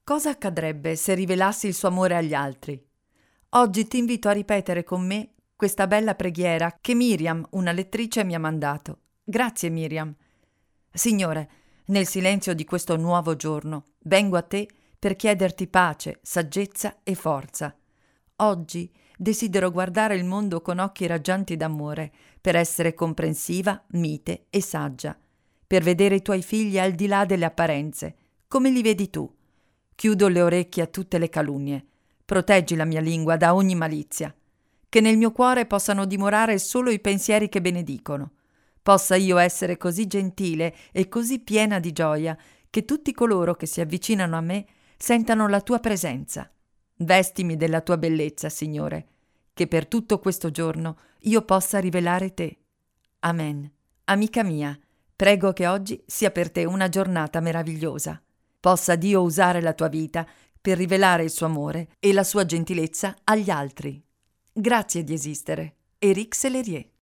Cosa accadrebbe se rivelassi il suo amore agli altri? Oggi ti invito a ripetere con me questa bella preghiera che Miriam, una lettrice, mi ha mandato. Grazie Miriam. Signore, nel silenzio di questo nuovo giorno, vengo a te per chiederti pace, saggezza e forza. Oggi desidero guardare il mondo con occhi raggianti d'amore, per essere comprensiva, mite e saggia, per vedere i tuoi figli al di là delle apparenze, come li vedi tu. Chiudo le orecchie a tutte le calunnie. Proteggi la mia lingua da ogni malizia. Che nel mio cuore possano dimorare solo i pensieri che benedicono. Possa io essere così gentile e così piena di gioia che tutti coloro che si avvicinano a me sentano la tua presenza. Vestimi della tua bellezza, Signore, che per tutto questo giorno io possa rivelare te. Amen. Amica mia, prego che oggi sia per te una giornata meravigliosa. Possa Dio usare la tua vita per rivelare il suo amore e la sua gentilezza agli altri. Grazie di esistere. Éric Sellerier.